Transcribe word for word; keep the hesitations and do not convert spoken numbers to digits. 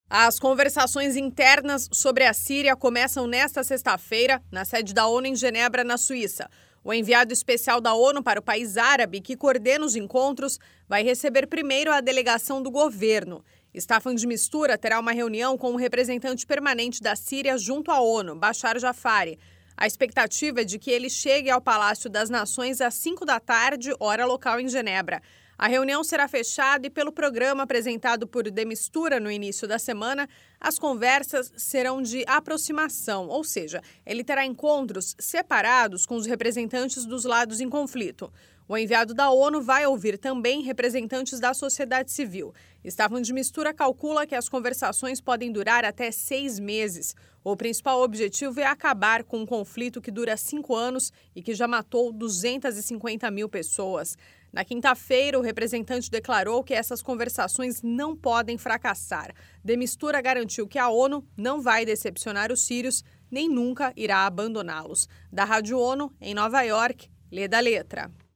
As conversações internas sobre a Síria começam nesta sexta-feira, na sede da ONU em Genebra, na Suíça. O enviado especial da ONU para o país árabe, que coordena os encontros, vai receber primeiro a delegação do governo. Staffan de Mistura terá uma reunião com o representante permanente da Síria junto à ONU, Bashar Jafari. A expectativa é de que ele chegue ao Palácio das Nações às cinco da tarde, hora local em Genebra. A reunião será fechada e, pelo programa apresentado por de Mistura no início da semana, as conversas serão de aproximação, ou seja, ele terá encontros separados com os representantes dos lados em conflito. O enviado da ONU vai ouvir também representantes da sociedade civil. Staffan de Mistura calcula que as conversações podem durar até seis meses. O principal objetivo é acabar com um conflito que dura cinco anos e que já matou duzentas e cinquenta mil pessoas. Na quinta-feira, o representante declarou que essas conversações não podem fracassar. De Mistura garantiu que a ONU não vai decepcionar os sírios, nem nunca irá abandoná-los. Da Rádio ONU, em Nova York, Lê da Letra.